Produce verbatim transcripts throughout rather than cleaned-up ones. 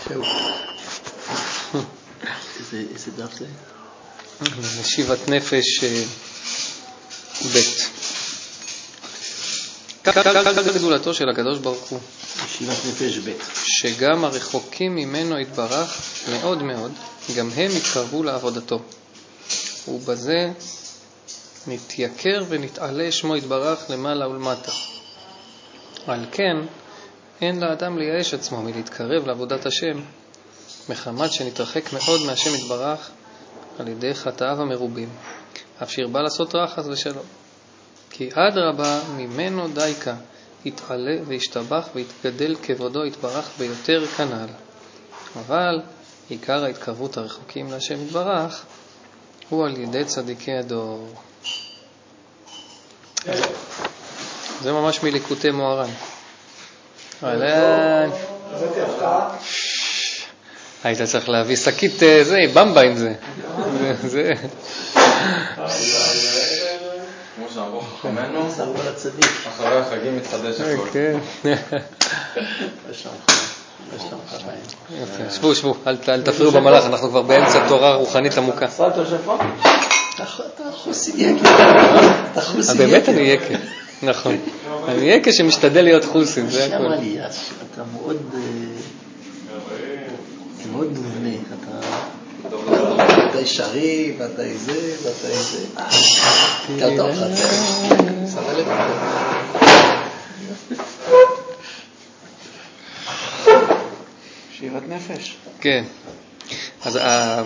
זהו. איזה דף זה? משיבת נפש ב'. כך גדולתו של הקדוש ברוך הוא. משיבת נפש ב'. שגם הרחוקים ממנו יתברך מאוד מאוד, גם הם יתקרבו לעבודתו. ובזה נתייקר ונתעלה שמו יתברך למעלה ולמטה. על כן, אין לאדם לייאש עצמו מלהתקרב לעבודת השם, מחמת שנתרחק מאוד מהשם יתברך על ידי חטאיו המרובים, אף שירבה לעשות רע חס ושלום. כי אדרבה ממנו דייקה, יתעלה וישתבח ויתגדל כבודו יתברך ביותר כנ"ל. אבל עיקר ההתקרבות הרחוקים להשם יתברך הוא על ידי צדיקי הדור. זה ממש מליקוטי מוהר"ן. אהלן. היית צריך להביא שקית זה, במבה עם זה. זה. כמו שאמרו חכמנו, סרבו לצדיק. אחרי החגים מתחדש הכל. כן. יש להם חיים. יפה, שבו, שבו, אל תפריעו במלאך, אנחנו כבר באמצע תורה רוחנית עמוקה. אתה יושב פה? אתה חוסי יקה. אתה חוסי יקה. באמת אני יקה, נכון. אני יקה שמשתדל להיות חוסי, זה הכל. שם עלייה, אתה מאוד מאוד מובנה. אתה ישרי, ואתה איזה, ואתה איזה. קלטה אותך, שמה לב. שיבת נפש. כן. אז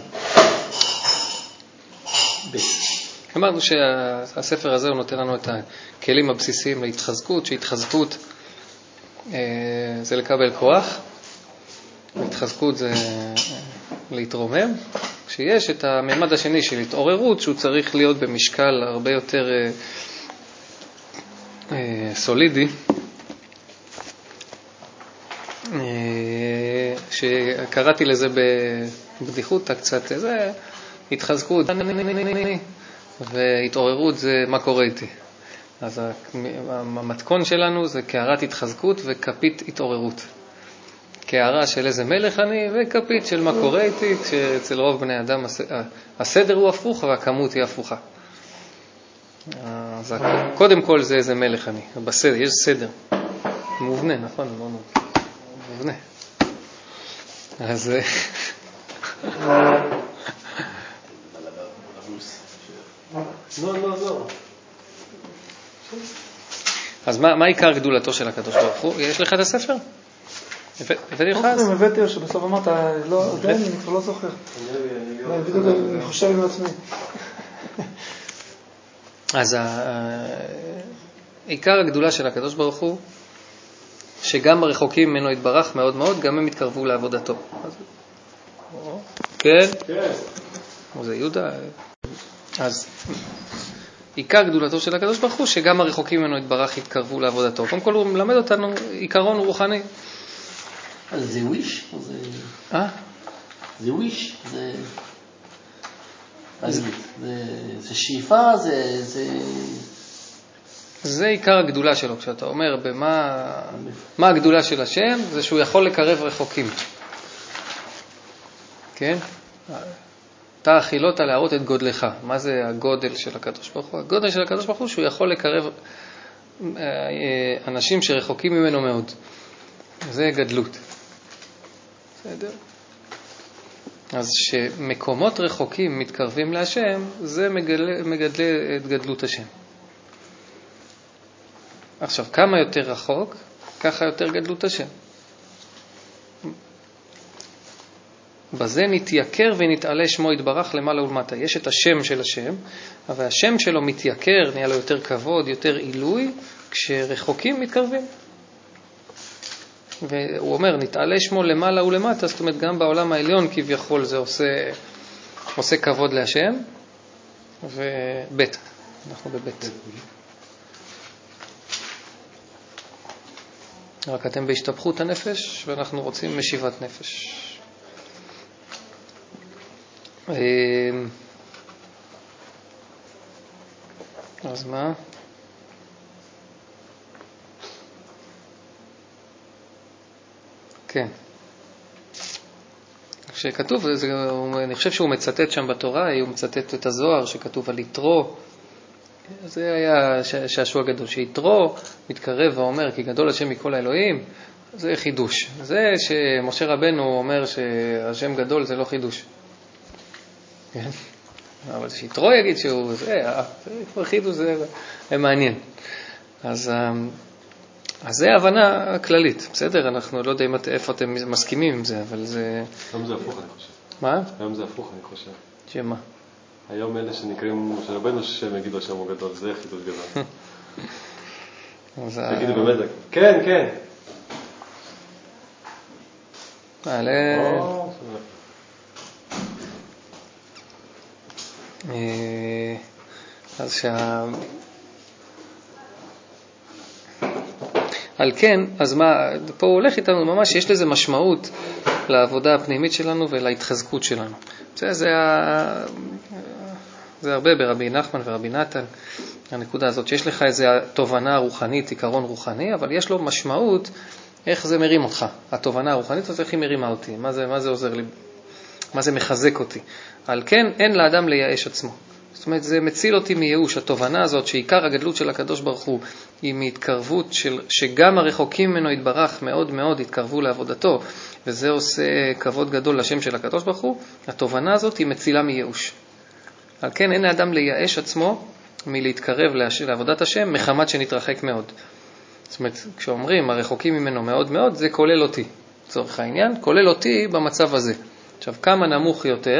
אמרנו שהספר הזה הוא נותן לנו את הכלים הבסיסיים להתחזקות, שהתחזקות זה לקבל כוח, והתחזקות זה להתרומם. כשיש את הממד השני של התעוררות, שהוא צריך להיות במשקל הרבה יותר סולידי, שקראתי לזה בבדיחותא קצת, זה התחזקות והתעוררות זה מה קורה איתי. אז המתכון שלנו זה קערת התחזקות וכפית התעוררות. קערה של איזה מלך אני וכפית של מה קורה איתי, כשאצל רוב בני אדם הסדר הוא הפוך והכמות היא הפוכה. אז קודם כל זה איזה מלך אני, בסדר, יש סדר מובנה, נכון? לא מובנה. אז לא, לא, לא. אז מה, מה עיקר גדולתו של הקדוש ברוך הוא? יש לך את הספר? הבאתי לך אז? הבאתי לו שבסוף אמרת, לא, אני כבר לא זוכר. אני חושב עם עצמי. אז עיקר הגדולה של הקדוש ברוך הוא, שגם הרחוקים ממנו יתברך מאוד מאוד, גם הם יתקרבו לעבודתו. כן? כן. זה יהודה. אז עיקר גדולתו של הקדוש ברוך הוא, שגם הרחוקים ממנו יתברך יתקרבו לעבודתו. קודם כל הוא מלמד אותנו עיקרון רוחני. אז זה וויש? אה? זה וויש? זה... זה שאיפה? זה... זה עיקר הגדולה שלו. כשאתה אומר במה מה הגדולה של השם, זה שהוא יכול לקרב רחוקים. כן? אתה אכילות להראות את גודלך. מה זה הגודל של הקדוש ברוך הוא? הגודל של הקדוש ברוך הוא שהוא יכול לקרב אנשים שרחוקים ממנו מאוד. זה גדלות. בסדר? אז שמקומות רחוקים מתקרבים להשם, זה מגלה, מגדלה את גדלות השם. עכשיו, כמה יותר רחוק, ככה יותר גדלות השם. בזה נתייקר ונתעלה שמו יתברך למעלה ולמטה. יש את השם של השם, אבל השם שלו מתייקר, נהיה לו יותר כבוד, יותר עילוי, כשרחוקים מתקרבים. והוא אומר, נתעלה שמו למעלה ולמטה, זאת אומרת, גם בעולם העליון כביכול זה עושה, עושה כבוד להשם, ובית, אנחנו בבית. רק אתם בהשתפכות הנפש, ואנחנו רוצים משיבת נפש. אז מה? כן. שכתוב, זה, אני חושב שהוא מצטט שם בתורה, הוא מצטט את הזוהר שכתוב על יתרו, זה היה שעשוע גדול, שיתרו מתקרב ואומר כי גדול השם מכל האלוהים, זה חידוש. זה שמשה רבנו אומר שהשם גדול זה לא חידוש. כן? אבל שיתרו יגיד שהוא, זה, זה חידוש, זה, זה מעניין. אז, אז זה ההבנה כללית, בסדר? אנחנו לא יודעים איפה אתם מסכימים עם זה, אבל זה... היום זה הפוך, אני חושב. מה? היום זה הפוך, אני חושב. שמה? היום אלה שנקראים, שרבנו שם יגידו השם הוא גדול, זה חידוש גדול. תגידו באמת, כן, כן. מעלה... אז שה... על כן, אז מה, פה הוא הולך איתנו ממש, יש לזה משמעות לעבודה הפנימית שלנו ולהתחזקות שלנו. זה, זה, זה הרבה ברבי נחמן ורבי נתן, הנקודה הזאת, שיש לך איזו תובנה רוחנית, עיקרון רוחני, אבל יש לו משמעות איך זה מרים אותך. התובנה הרוחנית, אז איך היא מרימה אותי? מה זה, מה זה עוזר לי? מה זה מחזק אותי? על כן, אין לאדם לייאש עצמו. זאת אומרת, זה מציל אותי מייאוש. התובנה הזאת שעיקר הגדלות של הקדוש ברוך הוא היא מהתקרבות של, שגם הרחוקים ממנו יתברך מאוד מאוד התקרבו לעבודתו, וזה עושה כבוד גדול לשם של הקדוש ברוך הוא. התובנה הזאת היא מצילה מייאוש. על כן, אין לאדם לייאש עצמו מלהתקרב לעבודת השם מחמת שנתרחק מאוד. זאת אומרת, כשאומרים הרחוקים ממנו מאוד מאוד, זה כולל אותי. לצורך העניין, כולל אותי במצב הזה. עכשיו, כמה נמוך יותר,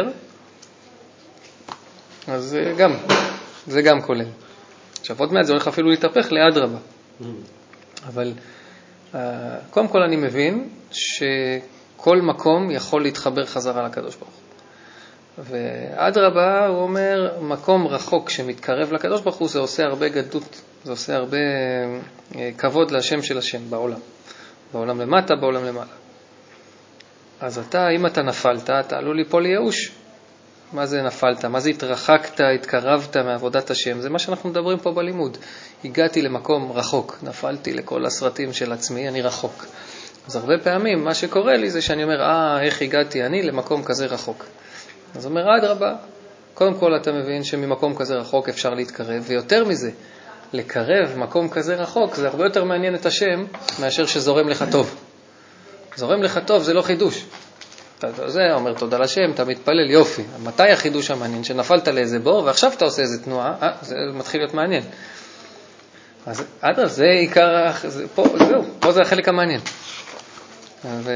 אז זה גם, זה גם כולל. עכשיו, עוד מעט זה הולך אפילו להתהפך לאדרבה. אבל קודם כל אני מבין שכל מקום יכול להתחבר חזרה לקדוש ברוך הוא. ואדרבה הוא אומר, מקום רחוק שמתקרב לקדוש ברוך הוא, זה עושה הרבה גדלות, זה עושה הרבה כבוד להשם של השם בעולם. בעולם למטה, בעולם למעלה. אז אתה, אם אתה נפלת, אתה עלול ליפול לייאוש. מה זה נפלת? מה זה התרחקת, התקרבת מעבודת השם? זה מה שאנחנו מדברים פה בלימוד. הגעתי למקום רחוק, נפלתי לכל הסרטים של עצמי, אני רחוק. אז הרבה פעמים מה שקורה לי זה שאני אומר, אה, איך הגעתי אני למקום כזה רחוק? אז אומר, אדרבה, קודם כל אתה מבין שממקום כזה רחוק אפשר להתקרב, ויותר מזה, לקרב מקום כזה רחוק, זה הרבה יותר מעניין את השם מאשר שזורם לך טוב. זורם לך טוב, זה לא חידוש. אתה זה אומר תודה לשם, אתה מתפלל, יופי. מתי החידוש המעניין? שנפלת לאיזה בור, ועכשיו אתה עושה איזה תנועה, אה, זה מתחיל להיות מעניין. אז עד אז זה עיקר, זה, פה, זהו, פה זה החלק המעניין. ו...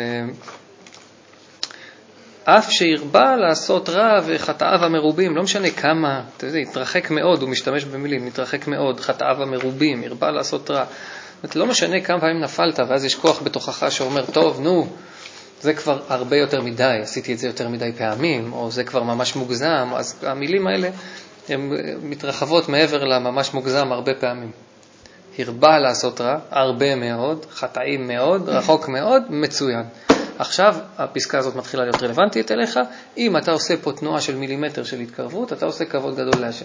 אף שהרבה לעשות רע וחטאיו המרובים, לא משנה כמה, אתה יודע, התרחק מאוד, הוא משתמש במילים, התרחק מאוד, חטאיו המרובים, הרבה לעשות רע. לא משנה כמה פעמים נפלת, ואז יש כוח בתוכך שאומר, טוב, נו, זה כבר הרבה יותר מדי, עשיתי את זה יותר מדי פעמים, או זה כבר ממש מוגזם, אז המילים האלה הן מתרחבות מעבר לממש מוגזם הרבה פעמים. הרבה לעשות רע, הרבה מאוד, חטאים מאוד, רחוק מאוד, מצוין. עכשיו הפסקה הזאת מתחילה להיות רלוונטית אליך, אם אתה עושה פה תנועה של מילימטר של התקרבות, אתה עושה כבוד גדול להשם.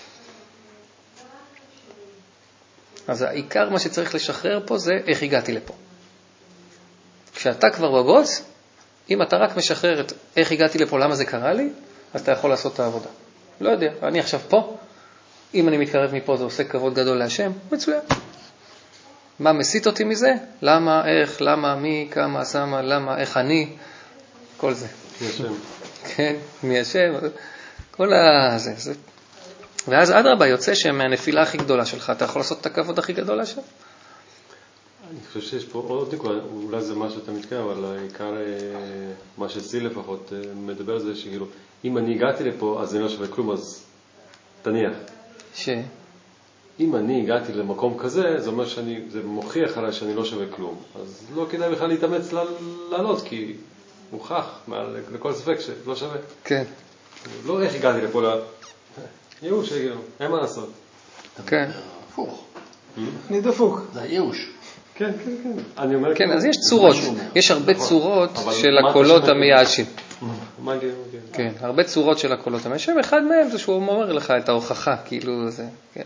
אז העיקר מה שצריך לשחרר פה זה איך הגעתי לפה. כשאתה כבר בבוץ, אם אתה רק משחרר את איך הגעתי לפה, למה זה קרה לי, אז אתה יכול לעשות את העבודה. לא יודע, אני עכשיו פה, אם אני מתקרב מפה זה עושה כבוד גדול להשם, מצוין. מה מסית אותי מזה? למה, איך, למה, מי, כמה, שמה, למה, איך אני, כל זה. מי השם. כן, מי השם, כל הזה. זה. ואז אדרבה יוצא שמהנפילה הכי גדולה שלך, אתה יכול לעשות את הכבוד הכי גדול להשם. אני חושב שיש פה עוד נקודה, אולי זה מה שאתה מתקרב, אבל העיקר, מה שאצלי לפחות, מדבר על זה שכאילו, אם אני הגעתי לפה, אז אני לא שווה כלום, אז תניח. ש? אם אני הגעתי למקום כזה, זה אומר שאני, זה מוכיח עליי שאני לא שווה כלום. אז לא כדאי בכלל להתאמץ לעלות, כי מוכח לכל ספק שלא שווה. כן. לא איך הגעתי לפה, לא... ייאוש, כאילו, אין מה לעשות. כן. הפוך. אני דפוק. זה הייאוש. כן, כן, כן. אני אומר... כן, אז יש צורות. יש הרבה צורות של הקולות המייאשים. מה כאילו? כן, הרבה צורות של הקולות המייאשים. אחד מהם זה שהוא אומר לך את ההוכחה, כאילו זה, כן.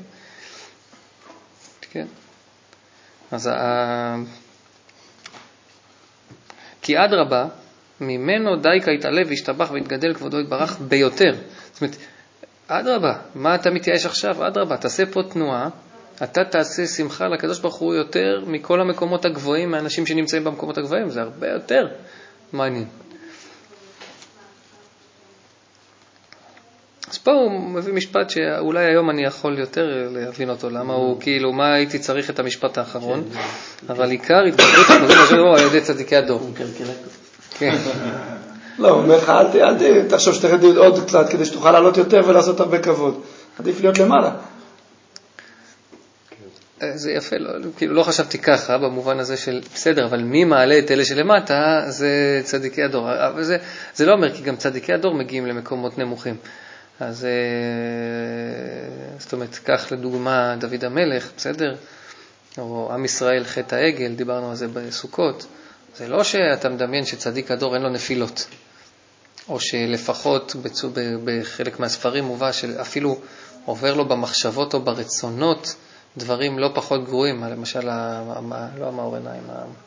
כן. אז ה... כי אדרבה, ממנו דייקה יתעלה וישתבח ויתגדל כבודו יתברך ביותר. זאת אומרת, אדרבה, מה אתה מתייאש עכשיו? אדרבה, תעשה פה תנועה, אתה תעשה שמחה לקדוש ברוך הוא יותר מכל המקומות הגבוהים, מהאנשים שנמצאים במקומות הגבוהים, זה הרבה יותר מעניין. אז פה הוא מביא משפט שאולי היום אני יכול יותר להבין אותו, למה הוא כאילו, מה הייתי צריך את המשפט האחרון, אבל עיקר התגברות הכבוד השם על ידי צדיקי הדור. כן. לא, הוא אומר לך, אל תחשוב שתרד עוד קצת כדי שתוכל לעלות יותר ולעשות הרבה כבוד. עדיף להיות למעלה. זה יפה, לא, כאילו לא חשבתי ככה במובן הזה של בסדר, אבל מי מעלה את אלה שלמטה זה צדיקי הדור. אבל זה, זה לא אומר, כי גם צדיקי הדור מגיעים למקומות נמוכים. אז זאת אומרת, כך לדוגמה דוד המלך, בסדר? או עם ישראל חטא העגל, דיברנו על זה בסוכות. זה לא שאתה מדמיין שצדיק הדור אין לו נפילות, או שלפחות בחלק מהספרים מובא שאפילו עובר לו במחשבות או ברצונות דברים לא פחות גרועים, למשל, לא המאור עיניים,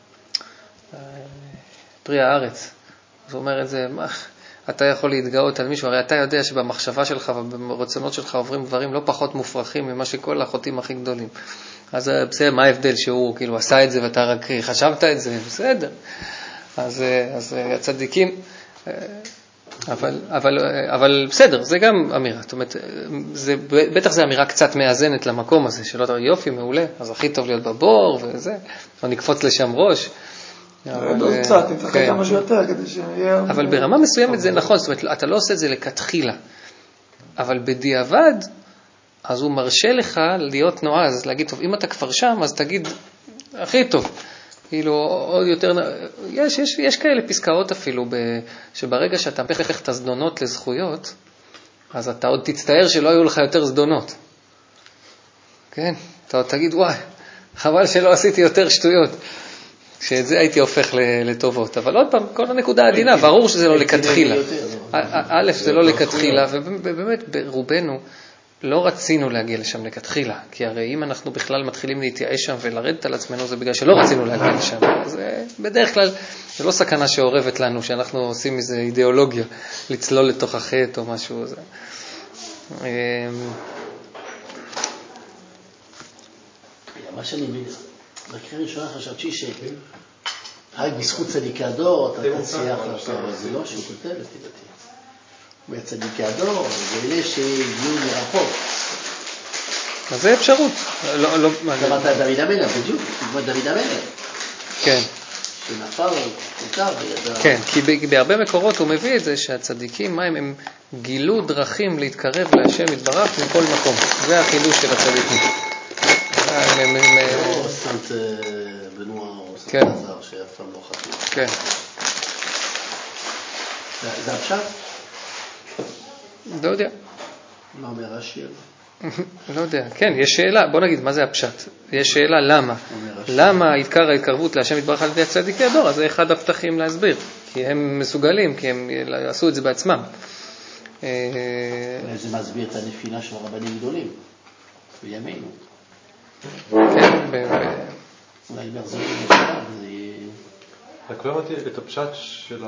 פרי הארץ. זאת אומרת, זה, אתה יכול להתגאות על מישהו, הרי אתה יודע שבמחשבה שלך וברצונות שלך עוברים דברים לא פחות מופרכים ממה שכל החוטאים הכי גדולים. אז בסדר, מה ההבדל שהוא כאילו עשה את זה ואתה רק חשבת את זה? בסדר. אז, אז הצדיקים, אבל, אבל, אבל בסדר, זה גם אמירה. זאת אומרת, זה, בטח זה אמירה קצת מאזנת למקום הזה, שלא אתה יופי, מעולה, אז הכי טוב להיות בבור וזה, או נקפוץ לשם ראש. לא קצת, נתרחק כמה שיותר כדי שיהיה... אבל ברמה מסוימת זה נכון, זאת אומרת, אתה לא עושה את זה לכתחילה, אבל בדיעבד, אז הוא מרשה לך להיות נועז, להגיד, טוב, אם אתה כבר שם, אז תגיד, הכי טוב. כאילו, עוד יותר... יש, יש, יש כאלה פסקאות אפילו, שברגע שאתה מפך את הזדונות לזכויות, אז אתה עוד תצטער שלא היו לך יותר זדונות. כן? אתה עוד תגיד, וואי, חבל שלא עשיתי יותר שטויות. שאת זה הייתי הופך לטובות. אבל עוד פעם, כל הנקודה העדינה, ברור שזה לא לכתחילה. א', זה לא לכתחילה, ובאמת ברובנו לא רצינו להגיע לשם לכתחילה, כי הרי אם אנחנו בכלל מתחילים להתייאש שם ולרדת על עצמנו, זה בגלל שלא רצינו להגיע לשם. אז בדרך כלל זה לא סכנה שעורבת לנו, שאנחנו עושים איזו אידיאולוגיה, לצלול לתוך החטא או משהו. מה שאני מבין, בקריאה ראשונה חשבתי ש... רק בזכות צדיקי הדור, אתה תצליח לעשות, אבל זה לא שהוא כותב לפי דעתי. בצדיקי הדור, זה אלה שהגיעו מרחוק. אז זה אפשרות. אמרת דוד המלך, בדיוק, כמו דוד המלך. כן. שנפל, קוטר וידע. כן, כי בהרבה מקורות הוא מביא את זה שהצדיקים, מה הם? הם גילו דרכים להתקרב להשם יתברך מכל מקום. זה החידוש של הצדיקים. לא סנט בנוע או סנט עזר שאף פעם לא חתום. כן. זה הפשט? לא יודע. מה אומר רש"י? לא יודע. כן, יש שאלה. בוא נגיד, מה זה הפשט? יש שאלה למה. למה עיקר ההתקרבות להשם יתברך על ידי צדיקי הדור? אז זה אחד הפתחים להסביר. כי הם מסוגלים, כי הם עשו את זה בעצמם. זה מסביר את הנפילה של הרבנים גדולים בימינו. כן, אולי נחזור למשל, זה יהיה... רק לא אמרתי את הפשט של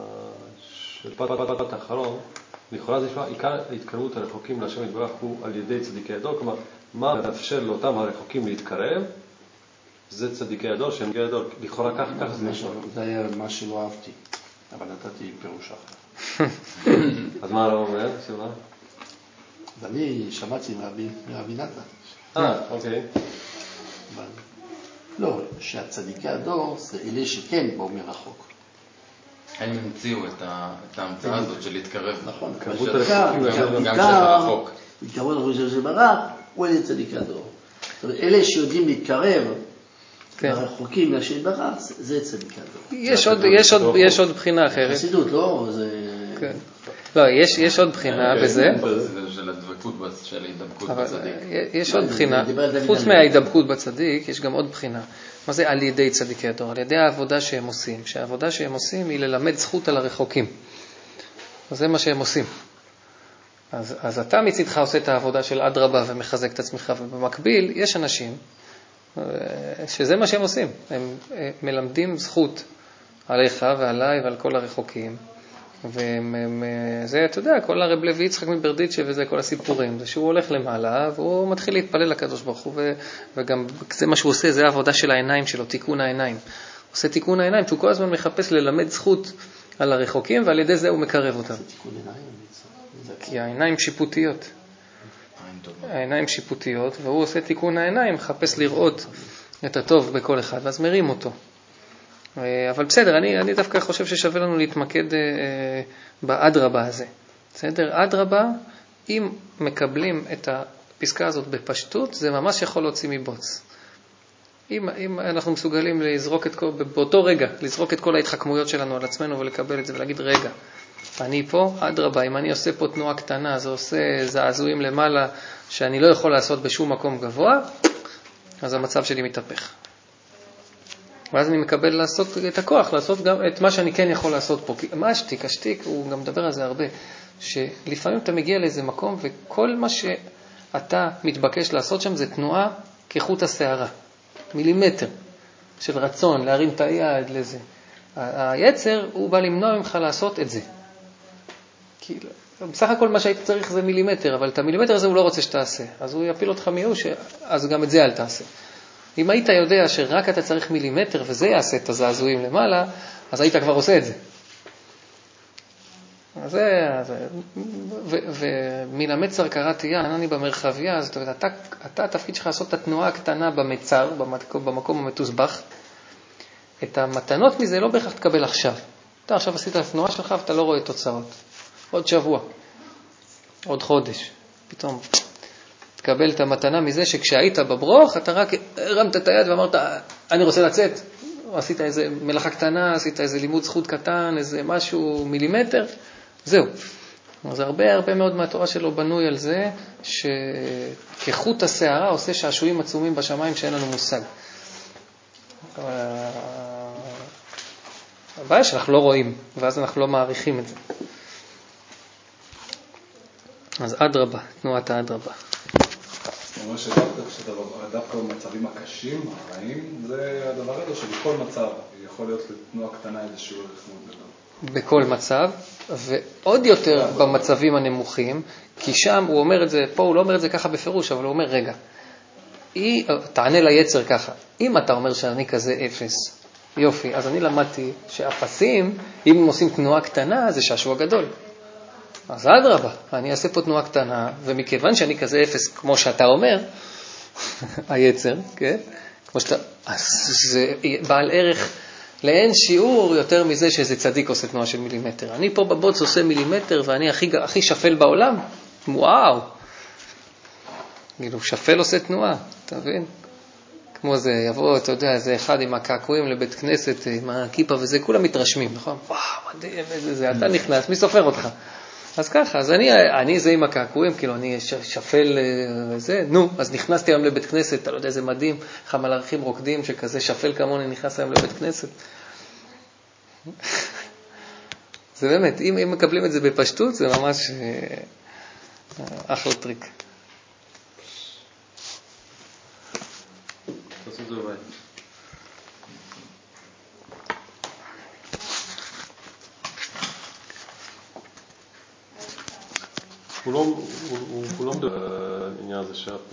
פת האחרון, לכאורה זה נשמע, עיקר ההתקרבות הרחוקים להשם יתברך הוא על ידי צדיקי הדור, כלומר, מה מאפשר לאותם הרחוקים להתקרב, זה צדיקי הדור, שהם צדיקי הדור, לכאורה כך, כך זה נשמע. זה היה מה שלא אהבתי, אבל נתתי פירוש אחר. אז מה לא אומר, סיבה? ואני שמעתי מרבי נתן. אה, אוקיי. לא, שהצדיקי הדור זה אלה שכן באו מרחוק. הם המציאו את ההמצאה הזאת של להתקרב. נכון. כמות הרחוקים גם שכה רחוק. מתקרבות הרחוקים של ברק, הוא אלה צדיקי הדור. זאת אומרת, אלה שיודעים להתקרב לרחוקים להשם ברק, זה צדיקי הדור. יש עוד בחינה אחרת. חסידות, לא? כן. לא, יש, יש עוד בחינה בזה. זה של הדבקות, של ההידבקות בצדיק. יש עוד בחינה. חוץ מההידבקות בצדיק, יש גם עוד בחינה. מה זה על ידי צדיקי הדור? על ידי העבודה שהם עושים. שהעבודה שהם עושים היא ללמד זכות על הרחוקים. אז זה מה שהם עושים. אז, אז אתה מצדך עושה את העבודה של עד רבה ומחזק את עצמך, ובמקביל יש אנשים שזה מה שהם עושים. הם מלמדים זכות עליך ועליי ועל כל הרחוקים. וזה, אתה יודע, כל הרב לוי יצחק מברדיצ'ה וזה כל הסיפורים, זה שהוא הולך למעלה והוא מתחיל להתפלל לקדוש ברוך הוא, וגם זה מה שהוא עושה, זה העבודה של העיניים שלו, תיקון העיניים. הוא עושה תיקון העיניים, שהוא כל הזמן מחפש ללמד זכות על הרחוקים, ועל ידי זה הוא מקרב אותם. כי העיניים שיפוטיות. העיניים שיפוטיות, והוא עושה תיקון העיניים, מחפש לראות את הטוב בכל אחד, ואז מרים אותו. אבל בסדר, אני, אני דווקא חושב ששווה לנו להתמקד אה, באדרבה הזה. בסדר? אדרבה, אם מקבלים את הפסקה הזאת בפשטות, זה ממש יכול להוציא מבוץ. אם, אם אנחנו מסוגלים לזרוק את כל, באותו רגע, לזרוק את כל ההתחכמויות שלנו על עצמנו ולקבל את זה ולהגיד, רגע, אני פה, אדרבה, אם אני עושה פה תנועה קטנה, זה עושה זעזועים למעלה שאני לא יכול לעשות בשום מקום גבוה, אז המצב שלי מתהפך. ואז אני מקבל לעשות את הכוח, לעשות גם את מה שאני כן יכול לעשות פה. מה השתיק? השתיק, הוא גם מדבר על זה הרבה, שלפעמים אתה מגיע לאיזה מקום, וכל מה שאתה מתבקש לעשות שם זה תנועה כחוט השערה, מילימטר של רצון, להרים את היד לזה. היצר, הוא בא למנוע ממך לעשות את זה. כי בסך הכל מה שהיית צריך זה מילימטר, אבל את המילימטר הזה הוא לא רוצה שתעשה. אז הוא יפיל אותך מיוש, אז גם את זה אל תעשה. אם היית יודע שרק אתה צריך מילימטר וזה יעשה את הזעזועים למעלה, אז היית כבר עושה את זה. אז זה, ומן המצר קראתי יה, אני במרחביה, אז אתה, אתה התפקיד שלך לעשות את התנועה הקטנה במצר, במקום המתוסבך. את המתנות מזה לא בהכרח תקבל עכשיו. אתה עכשיו עשית את התנועה שלך ואתה לא רואה תוצאות. עוד שבוע, עוד חודש, פתאום תקבל את המתנה מזה שכשהיית בברוך, אתה רק הרמת את היד ואמרת, אני רוצה לצאת. עשית איזה מלאכה קטנה, עשית איזה לימוד זכות קטן, איזה משהו מילימטר, זהו. אז הרבה הרבה מאוד מהתורה שלו בנוי על זה, שכחוט השערה עושה שעשועים עצומים בשמיים שאין לנו מושג. הבעיה שאנחנו לא רואים, ואז אנחנו לא מעריכים את זה. אז אדרבה, תנועת האדרבה. זאת אומרת שדווקא במצבים הקשים, הרעים, זה הדבר הזה שבכל מצב יכול להיות לתנועה קטנה איזשהו ערך מאוד גדול. בכל מצב, ועוד יותר במצבים הנמוכים, כי שם הוא אומר את זה, פה הוא לא אומר את זה ככה בפירוש, אבל הוא אומר, רגע, היא, תענה ליצר ככה, אם אתה אומר שאני כזה אפס, יופי, אז אני למדתי שאפסים, אם הם עושים תנועה קטנה, זה שעשוע גדול. אז אדרבה, אני אעשה פה תנועה קטנה, ומכיוון שאני כזה אפס, כמו שאתה אומר, היצר, כן? כמו שאתה, אז זה בעל ערך לאין שיעור יותר מזה שזה צדיק עושה תנועה של מילימטר. אני פה בבוץ עושה מילימטר, ואני הכי, הכי שפל בעולם. וואו! כאילו, שפל עושה תנועה, אתה מבין? כמו זה, יבוא, אתה יודע, זה אחד עם הקעקועים לבית כנסת, עם הכיפה וזה, כולם מתרשמים, נכון? וואו, מדהים, איזה זה, אתה נכנס, מי סופר אותך? אז ככה, אז אני, אני זה עם הקעקועים, כאילו, אני שפל וזה, נו, אז נכנסתי היום לבית כנסת, אתה לא יודע, זה מדהים, איך המלאכים רוקדים שכזה שפל כמוני נכנס היום לבית כנסת. זה באמת, אם, אם מקבלים את זה בפשטות, זה ממש אחלה טריק. תעשו את זה בבית. הוא לא מדבר על העניין הזה